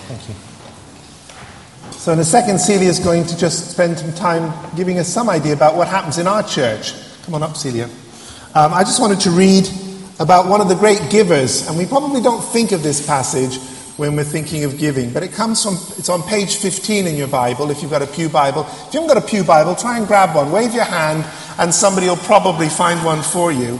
Thank you. So in a second, Celia is going to just spend some time giving us some idea about what happens in our church. Come on up, Celia. I just wanted to read about one of the great givers, and we probably don't think of this passage when we're thinking of giving, but it's on page 15 in your Bible, if you've got a pew Bible. If you haven't got a pew Bible, try and grab one. Wave your hand, and somebody will probably find one for you.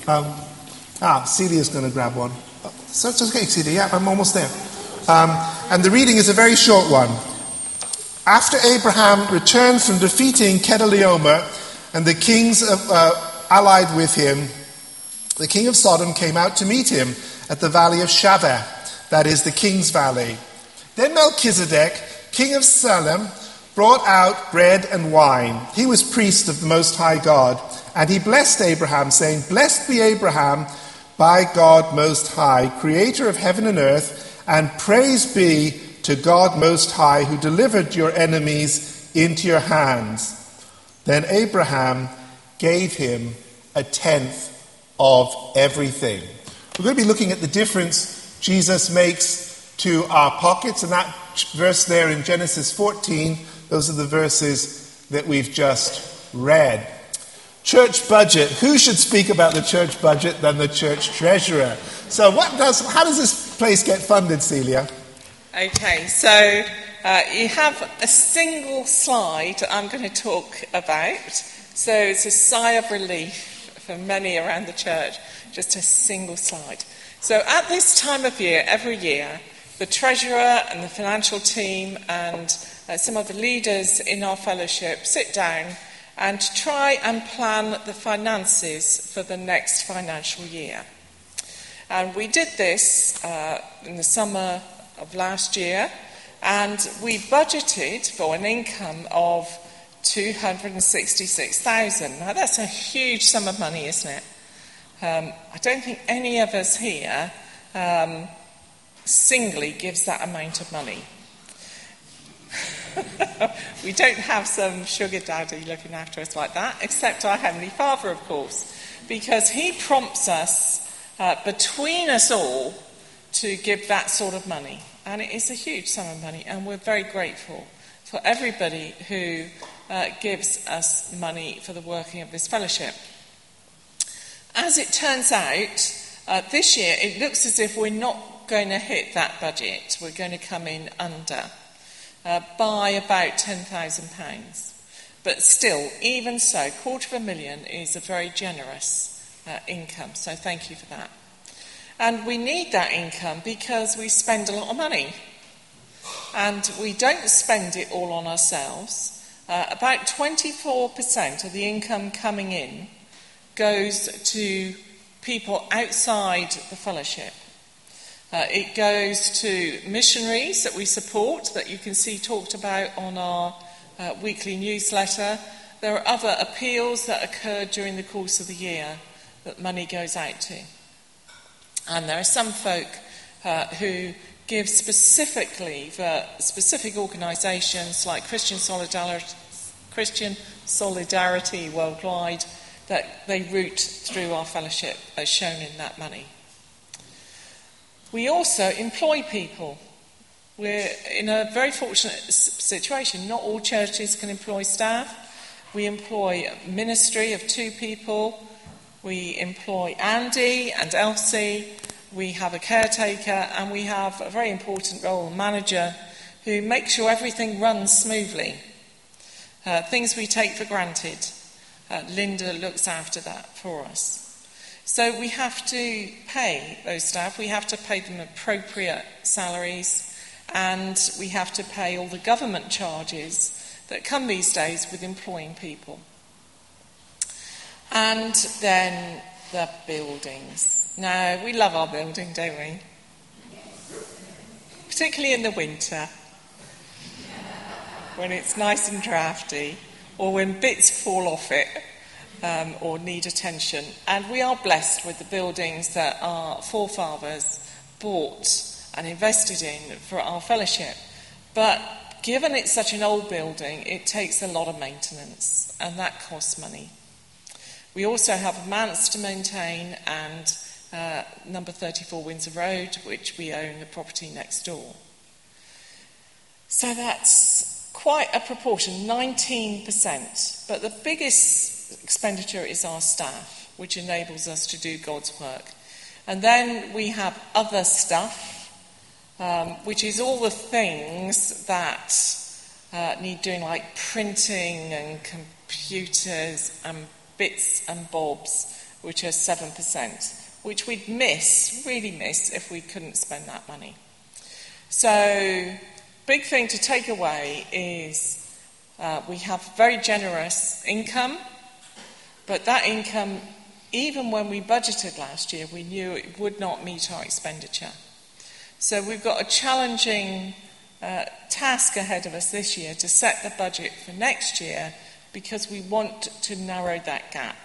Celia's going to grab one. So it's okay, Celia. Yeah, I'm almost there. And the reading is a very short one. After Abraham returned from defeating Kedorlaomer and the kings allied with him, the king of Sodom came out to meet him at the valley of Shaveh, that is the king's valley. Then Melchizedek, king of Salem, brought out bread and wine. He was priest of the Most High God, and he blessed Abraham, saying, "Blessed be Abraham by God Most High, creator of heaven and earth, and praise be to God Most High, who delivered your enemies into your hands." Then Abraham gave him a tenth of everything. We're going to be looking at the difference Jesus makes to our pockets, and that verse there in Genesis 14, those are the verses that we've just read. Church budget. Who should speak about the church budget than the church treasurer? So how does this place get funded, Celia? Okay, so you have a single slide I'm going to talk about. So it's a sigh of relief for many around the church, just a single slide. So at this time of year, every year, the treasurer and the financial team and some of the leaders in our fellowship sit down and try and plan the finances for the next financial year. And we did this in the summer of last year, and we budgeted for an income of 266,000. Now that's a huge sum of money, isn't it? I don't think any of us here singly gives that amount of money. We don't have some sugar daddy looking after us like that, except our Heavenly Father, of course, because he prompts us between us all to give that sort of money. And it is a huge sum of money, and we're very grateful for everybody who gives us money for the working of this fellowship. As it turns out, this year it looks as if we're not going to hit that budget. We're going to come in under by about £10,000. But still, even so, £250,000 is a very generous income, so thank you for that. And we need that income because we spend a lot of money. And we don't spend it all on ourselves. About 24% of the income coming in goes to people outside the fellowship. It goes to missionaries that we support, that you can see talked about on our weekly newsletter. There are other appeals that occur during the course of the year that money goes out to. And there are some folk who give specifically for specific organisations like Christian Solidarity Worldwide, that they route through our fellowship as shown in that money. We also employ people. We're in a very fortunate situation. Not all churches can employ staff. We employ a ministry of 2 people. We employ Andy and Elsie. We have a caretaker, and we have a very important role, a manager, who makes sure everything runs smoothly. Things we take for granted. Linda looks after that for us. So we have to pay those staff. We have to pay them appropriate salaries, and we have to pay all the government charges that come these days with employing people. And then the buildings. Now, we love our building, don't we? Particularly in the winter, when it's nice and drafty, or when bits fall off it, or need attention. And we are blessed with the buildings that our forefathers bought and invested in for our fellowship. But given it's such an old building, it takes a lot of maintenance, and that costs money. We also have a manse to maintain, and number 34 Windsor Road, which we own the property next door. So that's quite a proportion, 19%. But the biggest expenditure is our staff, which enables us to do God's work. And then we have other stuff, which is all the things that need doing, like printing and computers and bits and bobs, which are 7%, which we'd really miss, if we couldn't spend that money. So, big thing to take away is we have very generous income, but that income, even when we budgeted last year, we knew it would not meet our expenditure. So we've got a challenging task ahead of us this year to set the budget for next year, because we want to narrow that gap.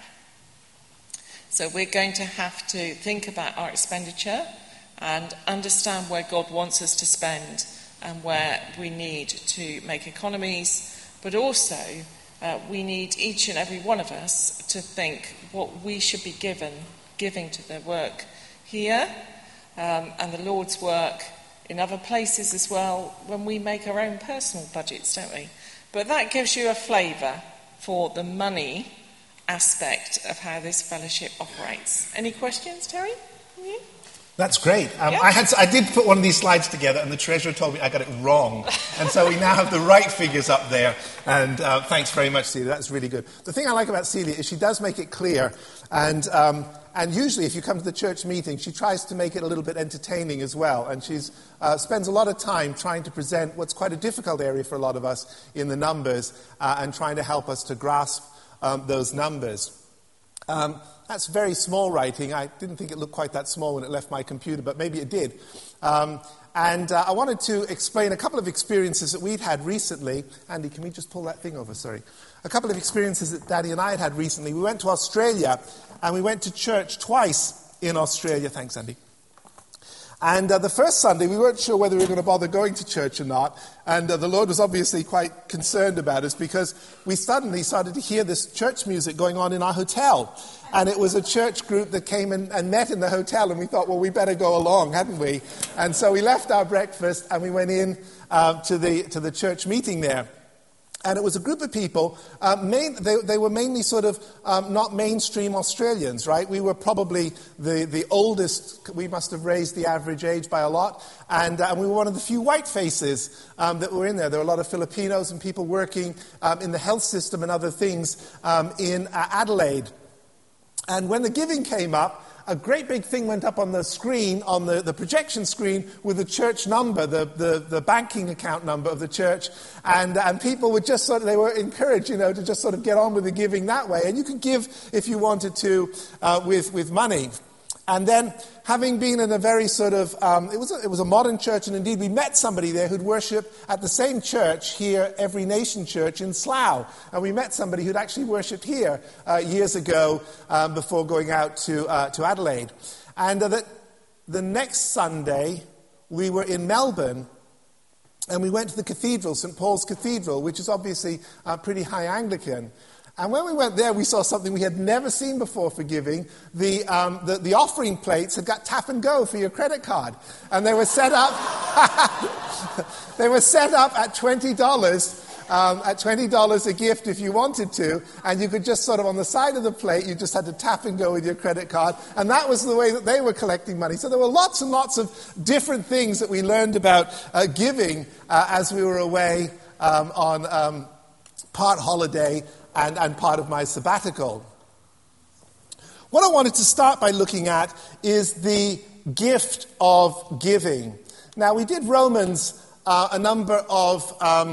So we're going to have to think about our expenditure and understand where God wants us to spend and where we need to make economies, but also we need each and every one of us to think what we should be giving to the work here and the Lord's work in other places as well, when we make our own personal budgets, don't we? But that gives you a flavour for the money aspect of how this fellowship operates. Any questions, Terry? From you? That's great. I did put one of these slides together, and the treasurer told me I got it wrong. And so we now have the right figures up there. And thanks very much, Celia. That's really good. The thing I like about Celia is she does make it clear. And usually if you come to the church meeting, she tries to make it a little bit entertaining as well. And she spends a lot of time trying to present what's quite a difficult area for a lot of us in the numbers, and trying to help us to grasp those numbers. That's very small writing. I didn't think it looked quite that small when it left my computer, but maybe it did. And I wanted to explain a couple of experiences that we'd had recently. Andy, can we just pull that thing over? Sorry. A couple of experiences that Daddy and I had recently. We went to Australia, and we went to church twice in Australia. Thanks, Andy. And the first Sunday, we weren't sure whether we were going to bother going to church or not. And the Lord was obviously quite concerned about us, because we suddenly started to hear this church music going on in our hotel. And it was a church group that came and met in the hotel. And we thought, well, we better go along, hadn't we? And so we left our breakfast and we went in to the church meeting there. And it was a group of people, they were mainly sort of not mainstream Australians, right? We were probably the oldest. We must have raised the average age by a lot. And we were one of the few white faces that were in there. There were a lot of Filipinos and people working in the health system and other things in Adelaide. And when the giving came up, a great big thing went up on the screen, on the projection screen, with the church number, the banking account number of the church. And people were just they were encouraged, to just sort of get on with the giving that way. And you could give, if you wanted to, with money. And then, having been in a very sort of, it was a modern church, and indeed we met somebody there who'd worship at the same church here, Every Nation Church in Slough. And we met somebody who'd actually worshipped here years ago before going out to Adelaide. And the next Sunday, we were in Melbourne, and we went to the cathedral, St. Paul's Cathedral, which is obviously pretty high Anglican. And when we went there, we saw something we had never seen before for giving. The offering plates had got tap and go for your credit card. And they were set up they were set up at $20, at $20 a gift if you wanted to. And you could just sort of, on the side of the plate, you just had to tap and go with your credit card. And that was the way that they were collecting money. So there were lots and lots of different things that we learned about giving as we were away on part holiday and part of my sabbatical. What I wanted to start by looking at is the gift of giving. Now, we did Romans a number of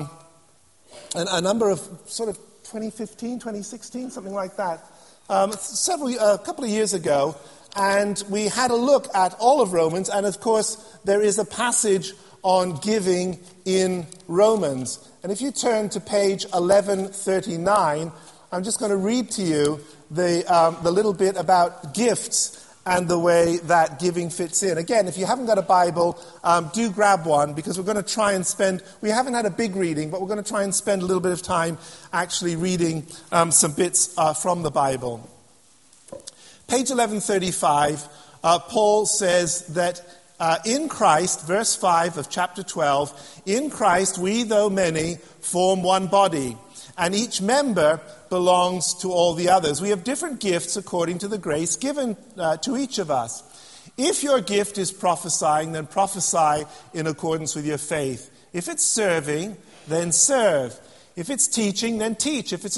sort of 2015, 2016, something like that, a couple of years ago, and we had a look at all of Romans, and of course there is a passage on giving in Romans. And if you turn to page 1139, I'm just going to read to you the little bit about gifts and the way that giving fits in. Again, if you haven't got a Bible, do grab one, because we're going to try and we haven't had a big reading, but we're going to try and spend a little bit of time actually reading some bits from the Bible. Page 1135, Paul says that in Christ, verse 5 of chapter 12, in Christ we, though many, form one body, and each member belongs to all the others. We have different gifts according to the grace given to each of us. If your gift is prophesying, then prophesy in accordance with your faith. If it's serving, then serve. If it's teaching, then teach. If it's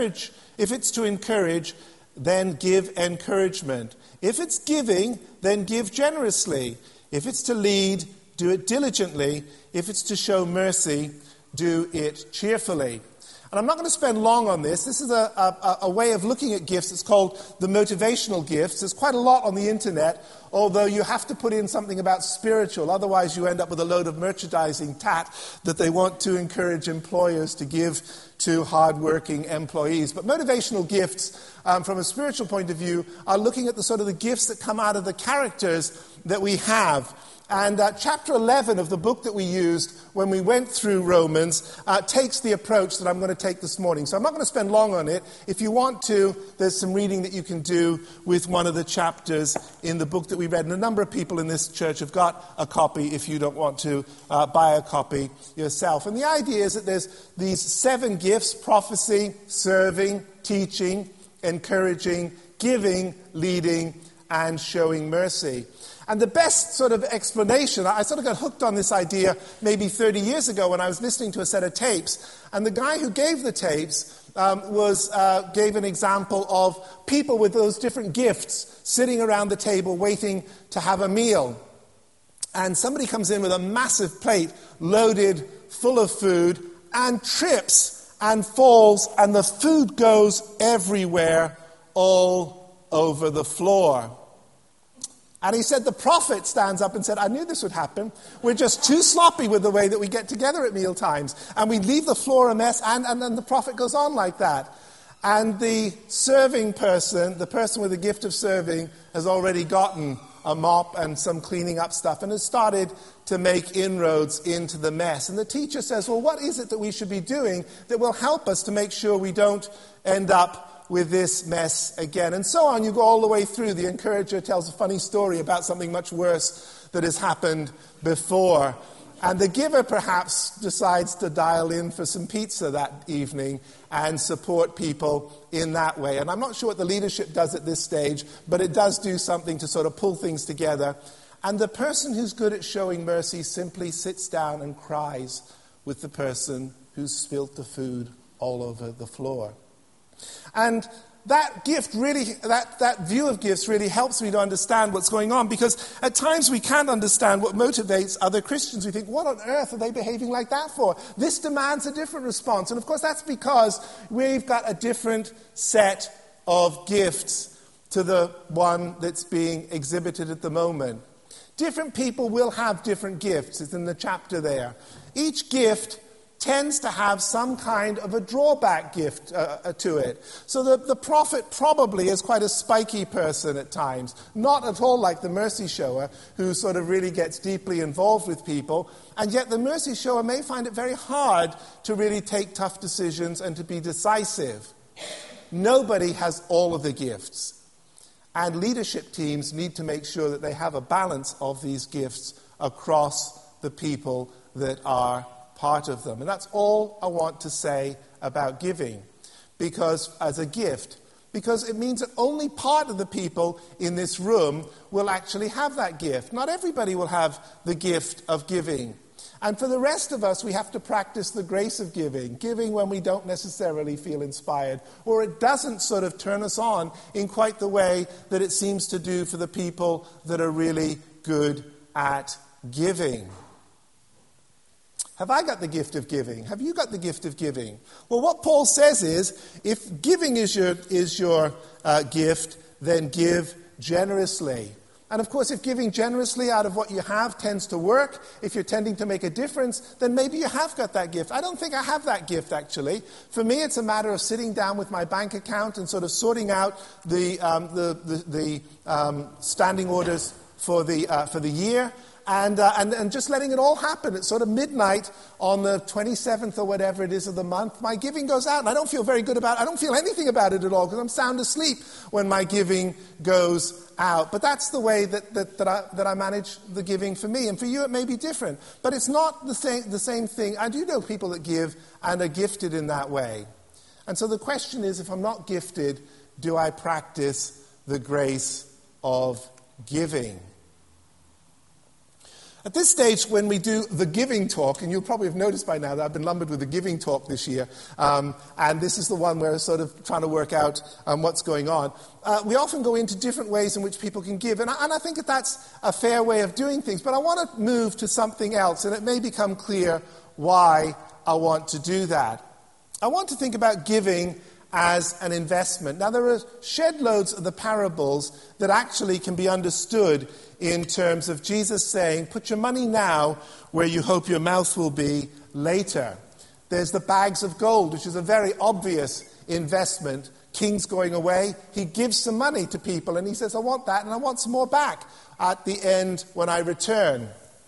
to encourage, then give encouragement. If it's giving, then give generously. If it's to lead, do it diligently. If it's to show mercy, do it cheerfully. And I'm not going to spend long on this. This is a way of looking at gifts. It's called the motivational gifts. There's quite a lot on the internet, although you have to put in something about spiritual. Otherwise, you end up with a load of merchandising tat that they want to encourage employers to give to hardworking employees. But motivational gifts, from a spiritual point of view, are looking at the sort of the gifts that come out of the characters that we have. And chapter 11 of the book that we used when we went through Romans takes the approach that I'm going to take this morning. So I'm not going to spend long on it. If you want to, there's some reading that you can do with one of the chapters in the book that we read. And a number of people in this church have got a copy if you don't want to buy a copy yourself. And the idea is that there's these 7 gifts: prophecy, serving, teaching, encouraging, giving, leading, and showing mercy. And the best sort of explanation, I sort of got hooked on this idea maybe 30 years ago when I was listening to a set of tapes. And the guy who gave the tapes gave an example of people with those different gifts sitting around the table waiting to have a meal. And somebody comes in with a massive plate loaded full of food and trips and falls, and the food goes everywhere, all over the floor. And he said the prophet stands up and said, I knew this would happen. We're just too sloppy with the way that we get together at meal times. And we leave the floor a mess, and then the prophet goes on like that. And the serving person, the person with the gift of serving, has already gotten a mop and some cleaning up stuff and has started to make inroads into the mess. And the teacher says, well, what is it that we should be doing that will help us to make sure we don't end up with this mess again? And so on, you go all the way through. The encourager tells a funny story about something much worse that has happened before. And the giver perhaps decides to dial in for some pizza that evening and support people in that way. And I'm not sure what the leadership does at this stage, but it does do something to sort of pull things together. And the person who's good at showing mercy simply sits down and cries with the person who's spilt the food all over the floor. And that gift really, that view of gifts really helps me to understand what's going on, because at times we can't understand what motivates other Christians. We think, what on earth are they behaving like that for? This demands a different response. And of course that's because we've got a different set of gifts to the one that's being exhibited at the moment. Different people will have different gifts. It's in the chapter there. Each gift tends to have some kind of a drawback gift to it. So the prophet probably is quite a spiky person at times, not at all like the mercy shower, who sort of really gets deeply involved with people, and yet the mercy shower may find it very hard to really take tough decisions and to be decisive. Nobody has all of the gifts, and leadership teams need to make sure that they have a balance of these gifts across the people that are part of them. And that's all I want to say about giving, because as a gift, because it means that only part of the people in this room will actually have that gift. Not everybody will have the gift of giving. And for the rest of us, we have to practice the grace of giving when we don't necessarily feel inspired, or it doesn't sort of turn us on in quite the way that it seems to do for the people that are really good at giving. Have I got the gift of giving? Have you got the gift of giving? Well, what Paul says is, if giving is your gift, then give generously. And of course, if giving generously out of what you have tends to work, if you're tending to make a difference, then maybe you have got that gift. I don't think I have that gift, actually. For me, it's a matter of sitting down with my bank account and sort of sorting out the standing orders for the year, and just letting it all happen at sort of midnight on the 27th or whatever it is of the month, my giving goes out. And I don't feel very good about it. I don't feel anything about it at all because I'm sound asleep when my giving goes out. But that's the way that I manage the giving for me. And for you it may be different. But it's not the same thing. I do know people that give and are gifted in that way. And so the question is, if I'm not gifted, do I practice the grace of giving? At this stage, when we do the giving talk, and you'll probably have noticed by now that I've been lumbered with the giving talk this year, and this is the one where we're sort of trying to work out what's going on, we often go into different ways in which people can give, and I think that that's a fair way of doing things, but I want to move to something else, and it may become clear why I want to do that. I want to think about giving as an investment. Now, there are shed loads of the parables that actually can be understood in terms of Jesus saying, put your money now where you hope your mouth will be later. There's the bags of gold, which is a very obvious investment. King's going away. He gives some money to people and he says, I want that and I want some more back at the end when I return.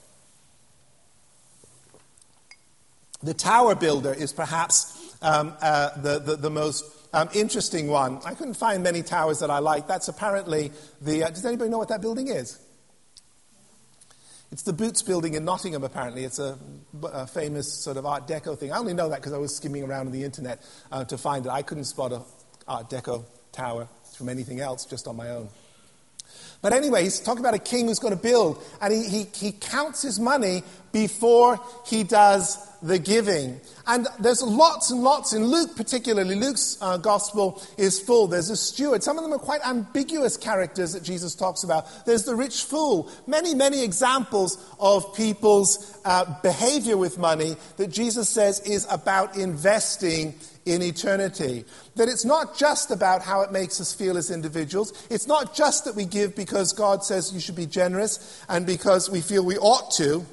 The tower builder is perhaps the most interesting one. I couldn't find many towers that I like. That's apparently the... does anybody know what that building is? It's the Boots building in Nottingham, apparently. It's a famous sort of Art Deco thing. I only know that because I was skimming around on the internet to find it. I couldn't spot a Art Deco tower from anything else, just on my own. But anyway, he's talking about a king who's going to build, and he counts his money before he does the giving. And there's lots and lots in Luke, particularly. Luke's gospel is full. There's a steward. Some of them are quite ambiguous characters that Jesus talks about. There's the rich fool. Many, many examples of people's behavior with money that Jesus says is about investing in eternity. That it's not just about how it makes us feel as individuals. It's not just that we give because God says you should be generous and because we feel we ought to.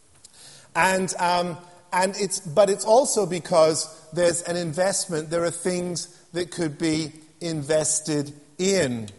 But it's also because there's an investment. There are things that could be invested in.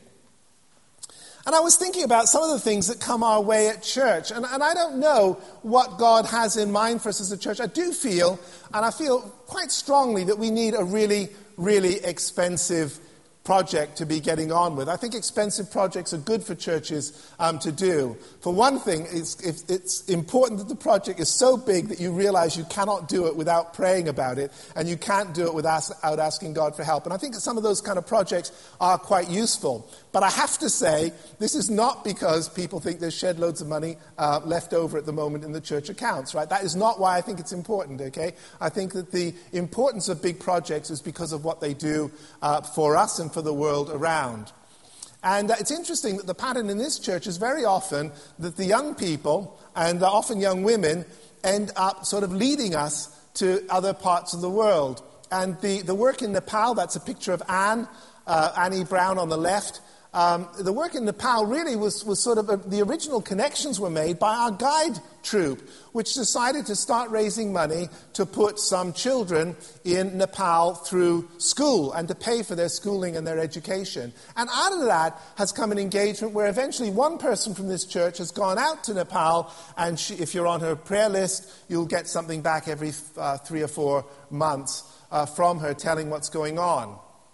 And I was thinking about some of the things that come our way at church. And I don't know what God has in mind for us as a church. I do feel, and I feel quite strongly, that we need a really, really expensive project to be getting on with. I think expensive projects are good for churches to do. For one thing, it's important that the project is so big that you realize you cannot do it without praying about it, and you can't do it without asking God for help. And I think that some of those kind of projects are quite useful. But I have to say, this is not because people think there's shed loads of money left over at the moment in the church accounts, right? That is not why I think it's important, okay? I think that the importance of big projects is because of what they do for us and for the world around. And it's interesting that the pattern in this church is very often that the young people, and often young women, end up sort of leading us to other parts of the world. And the work in Nepal, that's a picture of Annie Brown on the left. The work in Nepal really was sort of the original connections were made by our guide troop, which decided to start raising money to put some children in Nepal through school and to pay for their schooling and their education. And out of that has come an engagement where eventually one person from this church has gone out to Nepal, and if you're on her prayer list, you'll get something back every 3 or 4 months from her telling what's going on.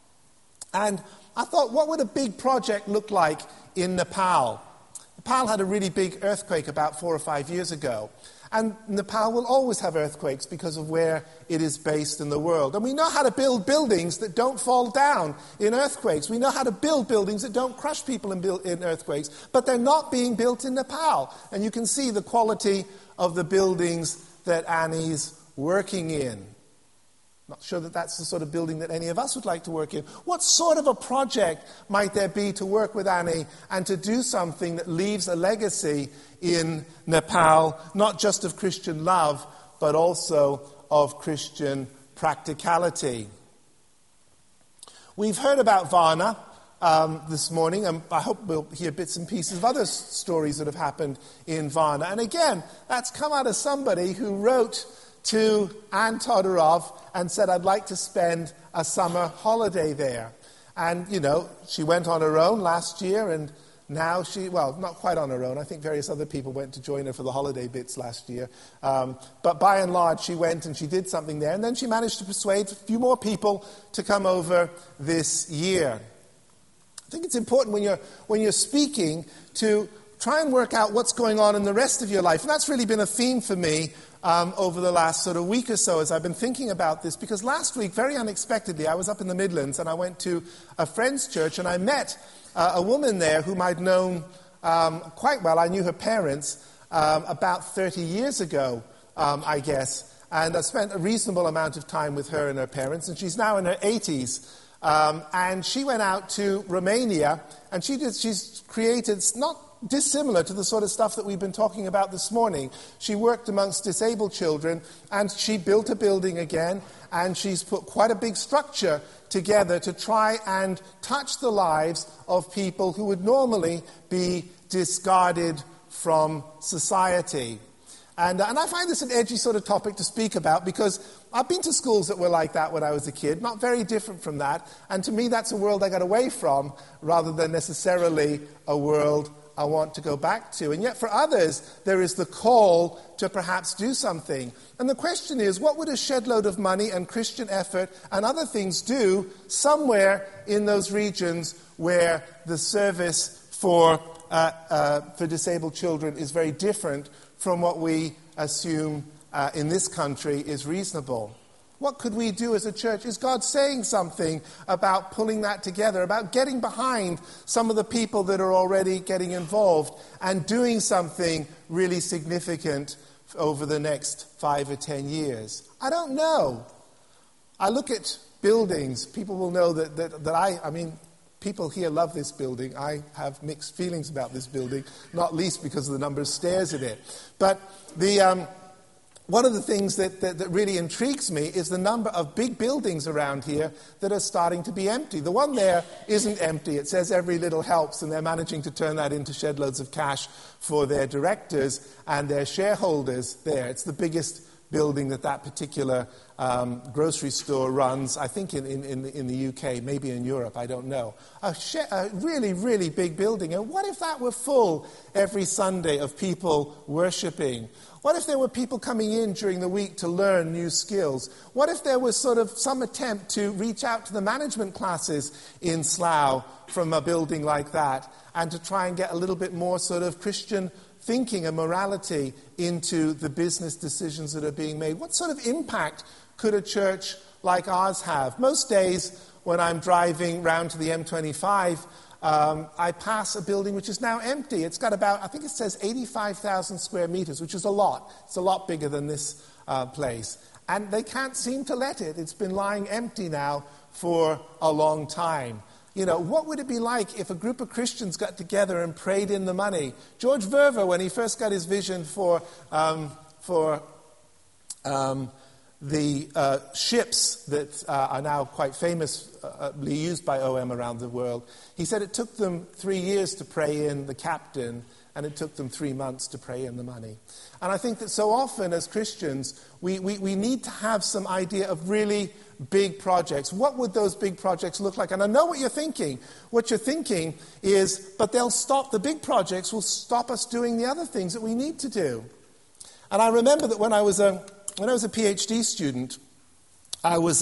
And I thought, what would a big project look like in Nepal? Nepal had a really big earthquake about 4 or 5 years ago. And Nepal will always have earthquakes because of where it is based in the world. And we know how to build buildings that don't fall down in earthquakes. We know how to build buildings that don't crush people in earthquakes. But they're not being built in Nepal. And you can see the quality of the buildings that Annie's working in. Not sure that that's the sort of building that any of us would like to work in. What sort of a project might there be to work with Annie and to do something that leaves a legacy in Nepal, not just of Christian love, but also of Christian practicality? We've heard about Varna this morning, and I hope we'll hear bits and pieces of other stories that have happened in Varna. And again, that's come out of somebody who wrote to Anne Todorov and said, I'd like to spend a summer holiday there. And, you know, she went on her own last year and now. Not quite on her own. I think various other people went to join her for the holiday bits last year. But by and large, she went and she did something there. And then she managed to persuade a few more people to come over this year. I think it's important when you're speaking to try and work out what's going on in the rest of your life. And that's really been a theme for me over the last sort of week or so as I've been thinking about this. Because last week, very unexpectedly, I was up in the Midlands and I went to a friend's church and I met a woman there whom I'd known quite well. I knew her parents about 30 years ago, I guess. And I spent a reasonable amount of time with her and her parents. And she's now in her 80s. And she went out to Romania and she's created, not dissimilar to the sort of stuff that we've been talking about this morning. She worked amongst disabled children and she built a building again and she's put quite a big structure together to try and touch the lives of people who would normally be discarded from society. And I find this an edgy sort of topic to speak about because I've been to schools that were like that when I was a kid, not very different from that. And to me, that's a world I got away from rather than necessarily a world I want to go back to. And yet for others, there is the call to perhaps do something. And the question is, what would a shed load of money and Christian effort and other things do somewhere in those regions where the service for disabled children is very different from what we assume in this country is reasonable? What could we do as a church? Is God saying something about pulling that together, about getting behind some of the people that are already getting involved and doing something really significant over the next 5 or 10 years? I don't know. I look at buildings. People will know that people here love this building. I have mixed feelings about this building, not least because of the number of stairs in it. But one of the things that really intrigues me is the number of big buildings around here that are starting to be empty. The one there isn't empty. It says every little helps, and they're managing to turn that into shed loads of cash for their directors and their shareholders there. It's the biggest building that particular grocery store runs, I think in the UK, maybe in Europe, I don't know. A really, really big building. And what if that were full every Sunday of people worshipping? What if there were people coming in during the week to learn new skills? What if there was sort of some attempt to reach out to the management classes in Slough from a building like that and to try and get a little bit more sort of Christian thinking and morality into the business decisions that are being made? What sort of impact could a church like ours have? Most days when I'm driving round to the M25, I pass a building which is now empty. It's got about, I think it says 85,000 square meters, which is a lot. It's a lot bigger than this place. And they can't seem to let it. It's been lying empty now for a long time. You know, what would it be like if a group of Christians got together and prayed in the money? George Verver, when he first got his vision for the ships that are now quite famously used by OM around the world, he said it took them 3 years to pray in the captain, and it took them 3 months to pray in the money. And I think that so often as Christians, we need to have some idea of really big projects. What would those big projects look like? And I know what you're thinking. What you're thinking is, but the big projects will stop us doing the other things that we need to do. And I remember that when I was a PhD student, there was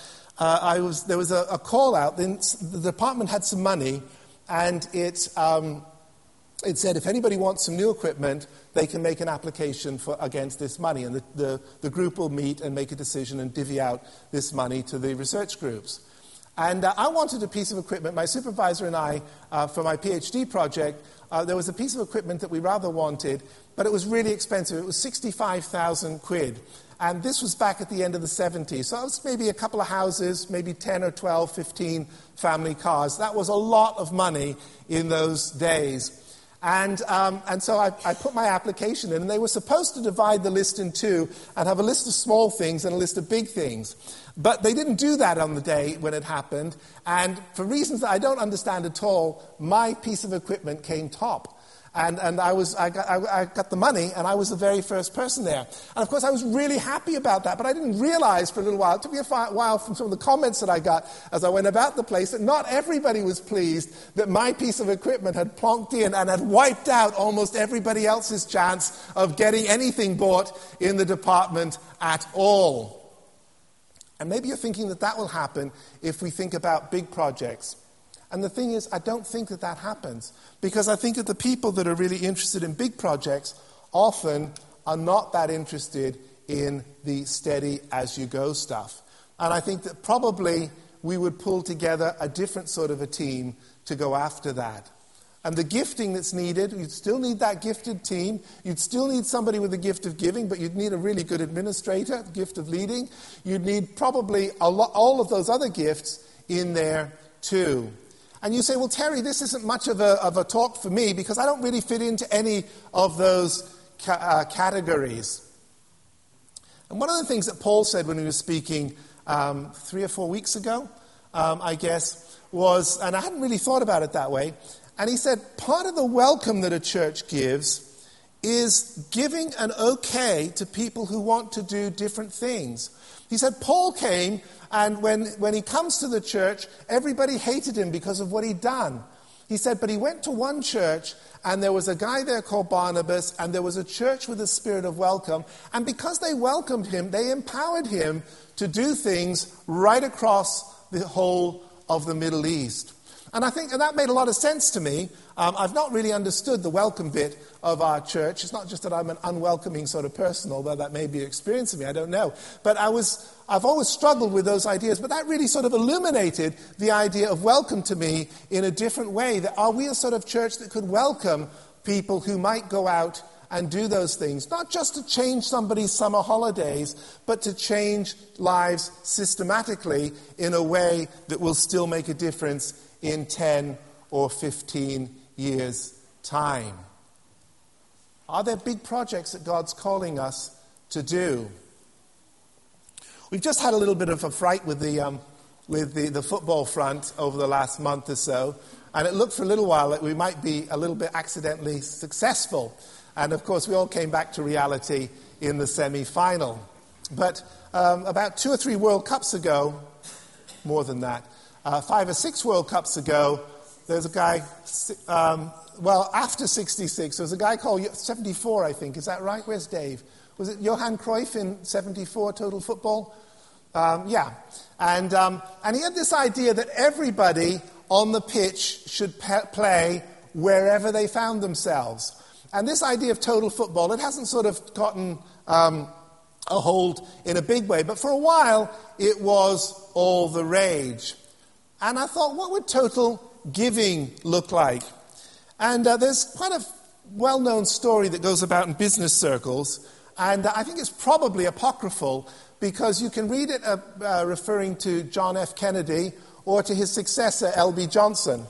a call out. Then the department had some money, and it said if anybody wants some new equipment, they can make an application against this money, and the group will meet and make a decision and divvy out this money to the research groups. And I wanted a piece of equipment. My supervisor and I, for my PhD project, there was a piece of equipment that we rather wanted, but it was really expensive. It was 65,000 quid. And this was back at the end of the 70s. So it was maybe a couple of houses, maybe 10 or 12, 15 family cars. That was a lot of money in those days. And so I put my application in, and they were supposed to divide the list in two and have a list of small things and a list of big things. But they didn't do that on the day when it happened, and for reasons that I don't understand at all, my piece of equipment came top. And I got the money, and I was the very first person there. And of course, I was really happy about that, but I didn't realize for a little while, it took me a while from some of the comments that I got as I went about the place, that not everybody was pleased that my piece of equipment had plonked in and had wiped out almost everybody else's chance of getting anything bought in the department at all. And maybe you're thinking that will happen if we think about big projects. And the thing is, I don't think that happens, because I think that the people that are really interested in big projects often are not that interested in the steady-as-you-go stuff. And I think that probably we would pull together a different sort of a team to go after that. And the gifting that's needed, you'd still need that gifted team. You'd still need somebody with the gift of giving, but you'd need a really good administrator, the gift of leading. You'd need probably all of those other gifts in there too. And you say, well, Terry, this isn't much of a talk for me because I don't really fit into any of those categories. And one of the things that Paul said when he was speaking 3 or 4 weeks ago, I guess, was, and I hadn't really thought about it that way, and he said part of the welcome that a church gives is giving an okay to people who want to do different things. He said Paul came, and when he comes to the church, everybody hated him because of what he'd done. He said, but he went to one church, and there was a guy there called Barnabas, and there was a church with a spirit of welcome. And because they welcomed him, they empowered him to do things right across the whole of the Middle East. And I think that made a lot of sense to me. I've not really understood the welcome bit of our church. It's not just that I'm an unwelcoming sort of person, although that may be an experience of me, I don't know. But I've always struggled with those ideas. But that really sort of illuminated the idea of welcome to me in a different way. That are we a sort of church that could welcome people who might go out and do those things? Not just to change somebody's summer holidays, but to change lives systematically in a way that will still make a difference in 10 or 15 years' time. Are there big projects that God's calling us to do? We've just had a little bit of a fright with the football front over the last month or so, and it looked for a little while like we might be a little bit accidentally successful. And of course, we all came back to reality in the semi-final. But about 2 or 3 World Cups ago, more than that, 5 or 6 World Cups ago, there's a guy, after 66, there was a guy called 74, I think. Is that right? Where's Dave? Was it Johan Cruyff in 74, Total Football? Yeah. And he had this idea that everybody on the pitch should play wherever they found themselves. And this idea of total football, it hasn't sort of gotten a hold in a big way. But for a while, it was all the rage. And I thought, what would total giving look like? And there's quite a well-known story that goes about in business circles. And I think it's probably apocryphal because you can read it referring to John F. Kennedy or to his successor, L.B. Johnson.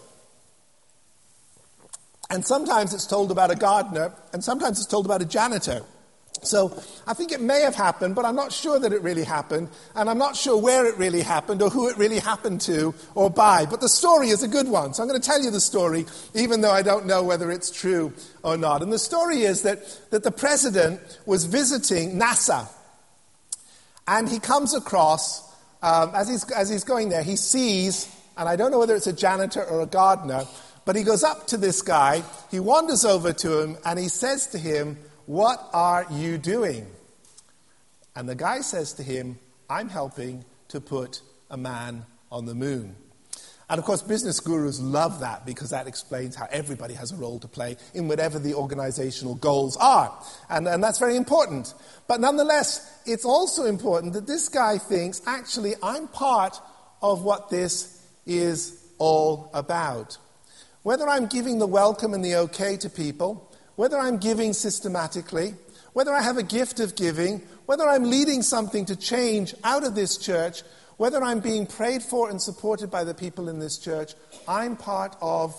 And sometimes it's told about a gardener, and sometimes it's told about a janitor. So I think it may have happened, but I'm not sure that it really happened, and I'm not sure where it really happened or who it really happened to or by. But the story is a good one, so I'm going to tell you the story, even though I don't know whether it's true or not. And the story is that the president was visiting NASA, and he comes across, as he's going there, he sees, and I don't know whether it's a janitor or a gardener, but he goes up to this guy, he wanders over to him, and he says to him, "What are you doing?" And the guy says to him, "I'm helping to put a man on the moon." And of course, business gurus love that because that explains how everybody has a role to play in whatever the organizational goals are. And that's very important. But nonetheless, it's also important that this guy thinks, actually, I'm part of what this is all about. Whether I'm giving the welcome and the okay to people, whether I'm giving systematically, whether I have a gift of giving, whether I'm leading something to change out of this church, whether I'm being prayed for and supported by the people in this church, I'm part of...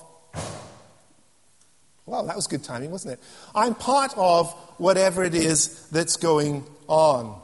Well, that was good timing, wasn't it? I'm part of whatever it is that's going on.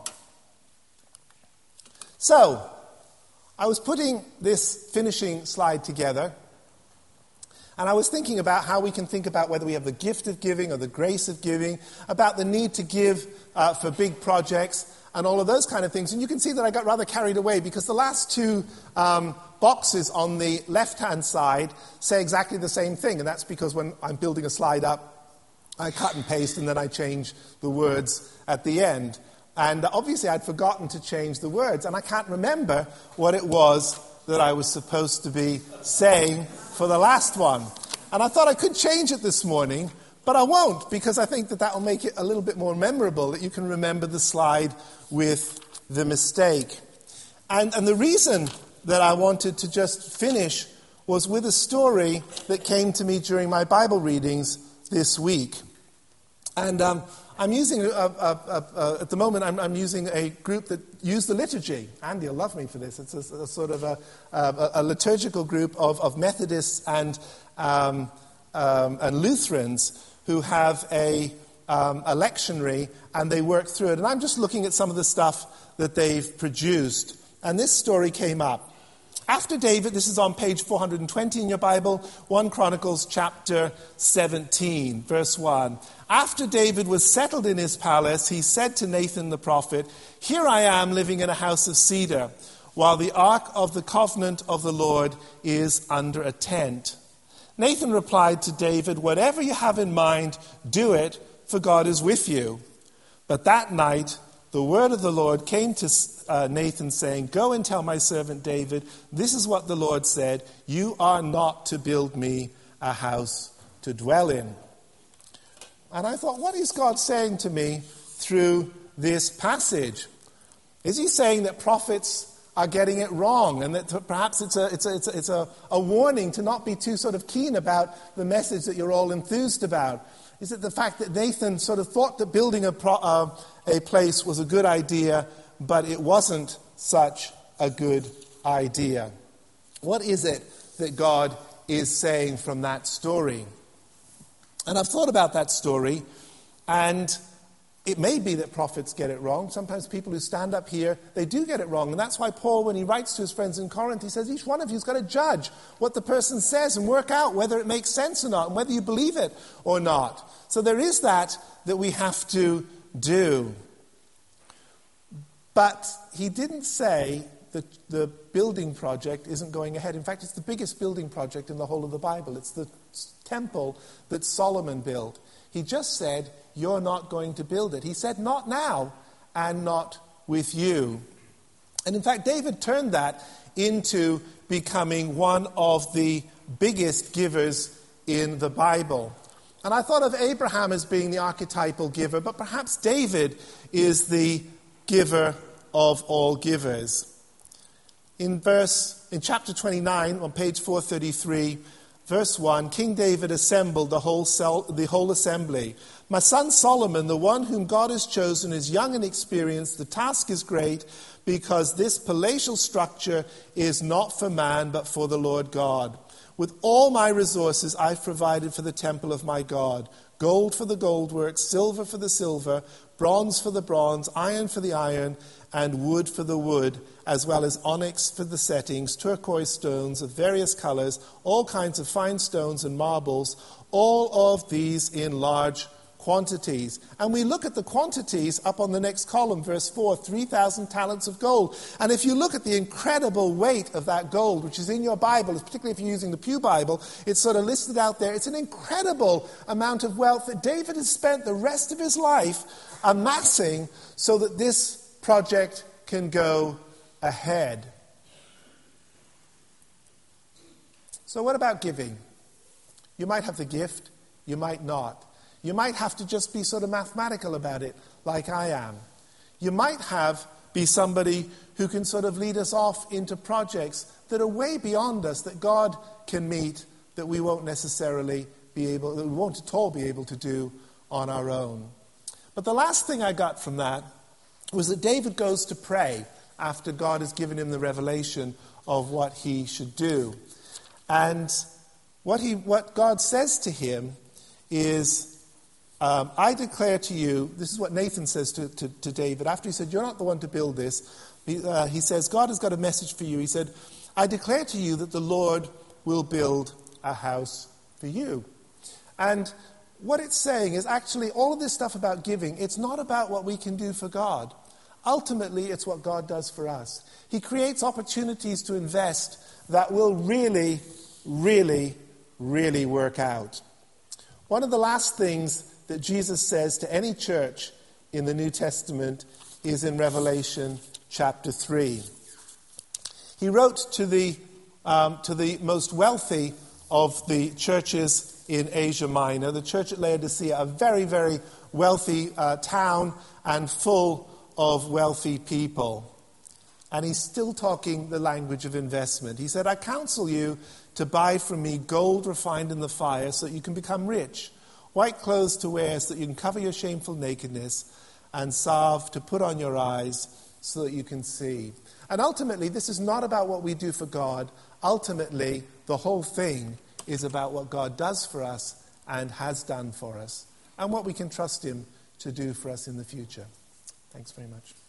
So, I was putting this finishing slide together, And I was thinking about how we can think about whether we have the gift of giving or the grace of giving, about the need to give for big projects, and all of those kind of things. And you can see that I got rather carried away because the last two boxes on the left-hand side say exactly the same thing. And that's because when I'm building a slide up, I cut and paste and then I change the words at the end. And obviously I'd forgotten to change the words. And I can't remember what it was that I was supposed to be saying for the last one. And I thought I could change it this morning, but I won't, because I think that will make it a little bit more memorable, that you can remember the slide with the mistake. And the reason that I wanted to just finish was with a story that came to me during my Bible readings this week. And I'm using, at the moment, I'm using a group that use the liturgy. Andy will love me for this. It's a sort of a liturgical group of Methodists and Lutherans who have a lectionary, and they work through it. And I'm just looking at some of the stuff that they've produced. And this story came up. After David, this is on page 420 in your Bible, 1 Chronicles chapter 17, verse 1. After David was settled in his palace, he said to Nathan the prophet, "Here I am living in a house of cedar, while the ark of the covenant of the Lord is under a tent." Nathan replied to David, "Whatever you have in mind, do it, for God is with you." But that night, the word of the Lord came to Nathan saying, "Go and tell my servant David, this is what the Lord said, you are not to build me a house to dwell in." And I thought, what is God saying to me through this passage? Is he saying that prophets are getting it wrong, and that perhaps it's a warning to not be too sort of keen about the message that you're all enthused about? Is it the fact that Nathan sort of thought that building a place was a good idea, but it wasn't such a good idea? What is it that God is saying from that story? And I've thought about that story, and it may be that prophets get it wrong. Sometimes people who stand up here, they do get it wrong. And that's why Paul, when he writes to his friends in Corinth, he says each one of you has got to judge what the person says and work out whether it makes sense or not, and whether you believe it or not. So there is that we have to do. But he didn't say that the building project isn't going ahead. In fact, it's the biggest building project in the whole of the Bible. It's the temple that Solomon built. He just said, you're not going to build it. He said, not now, and not with you. And in fact, David turned that into becoming one of the biggest givers in the Bible. And I thought of Abraham as being the archetypal giver, but perhaps David is the giver of all givers. In chapter 29, on page 433, verse 1, King David assembled the whole assembly. "My son Solomon, the one whom God has chosen, is young and experienced. The task is great, because this palatial structure is not for man, but for the Lord God. With all my resources I've provided for the temple of my God. Gold for the gold work, silver for the silver, bronze for the bronze, iron for the iron, and wood for the wood, as well as onyx for the settings, turquoise stones of various colors, all kinds of fine stones and marbles, all of these in large quantities." And we look at the quantities up on the next column, verse 4, 3,000 talents of gold. And if you look at the incredible weight of that gold, which is in your Bible, particularly if you're using the Pew Bible, it's sort of listed out there. It's an incredible amount of wealth that David has spent the rest of his life amassing so that this project can go ahead. So what about giving? You might have the gift, you might not. You might have to just be sort of mathematical about it, like I am. You might be somebody who can sort of lead us off into projects that are way beyond us, that God can meet, that we won't necessarily that we won't at all be able to do on our own. But the last thing I got from that was that David goes to pray after God has given him the revelation of what he should do. And what God says to him is, "I declare to you," this is what Nathan says to David, after he said, "You're not the one to build this." He says, "God has got a message for you." He said, "I declare to you that the Lord will build a house for you. And what it's saying is actually all of this stuff about giving, it's not about what we can do for God. Ultimately, it's what God does for us. He creates opportunities to invest that will really, really, really work out. One of the last things that Jesus says to any church in the New Testament is in Revelation chapter 3. He wrote to the most wealthy of the churches in Asia Minor, the church at Laodicea, a very, very wealthy town and full of wealthy people. And he's still talking the language of investment. He said, I counsel you to buy from me gold refined in the fire so that you can become rich, white clothes to wear so that you can cover your shameful nakedness, and salve to put on your eyes so that you can see. And ultimately, this is not about what we do for God. Ultimately, the whole thing is about what God does for us and has done for us, and what we can trust him to do for us in the future. Thanks very much.